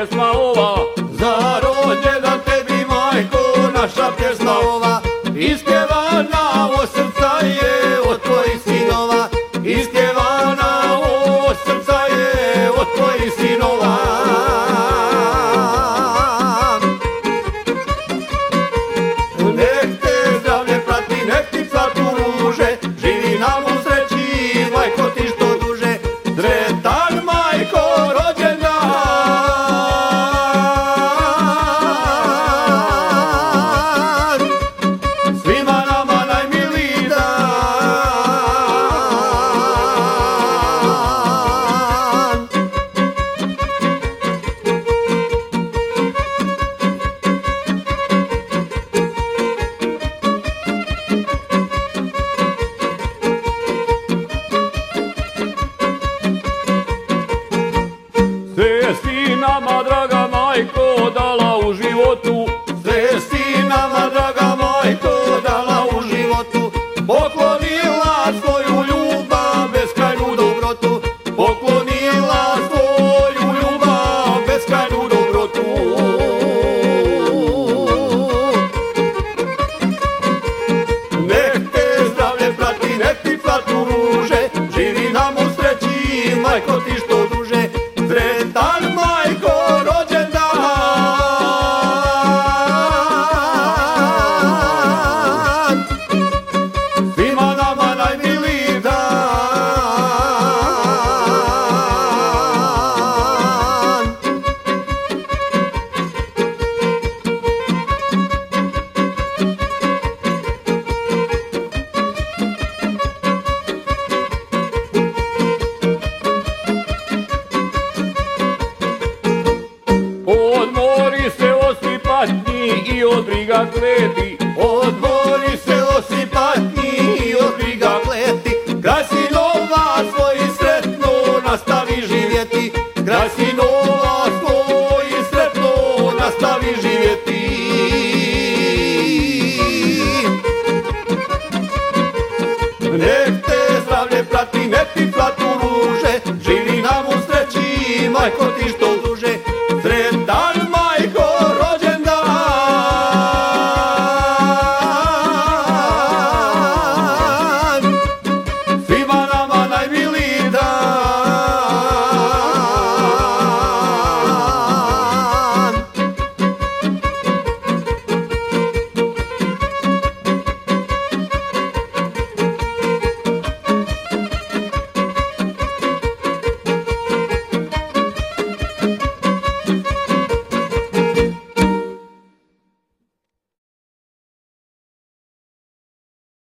pjesma ova, za rođendan tebi majko naša pjesma ova, ispjevana od srca je od tvojih sinova, ispjevana od srca je od tvojih sinova. Nek te zdravlje prati, nek ti cvatu ruže, živi nam u sreći, majko ti što duže, sretan majko rođendan. Svima nama najmiliji dan. sve si nama draga majko dala u životu, Sve si nama draga majko dala u životu, poklonila svoju ljubav, beskrajnu dobrotu, poklonila svoju ljubav, beskrajnu dobrotu. Nek te zdravlje prati, nek ti cvatu ruže, živi nam u sreći, majko ti što duže, sretan majko rođendan. Svima nama najmiliji dan. odmori se osi patnji i od briga kleti, Odmori se osi patnji i od briga kleti, kraj sinova svoji sretno nastavi živjeti, kraj sinova svoji sretno nastavi živjeti. Nek te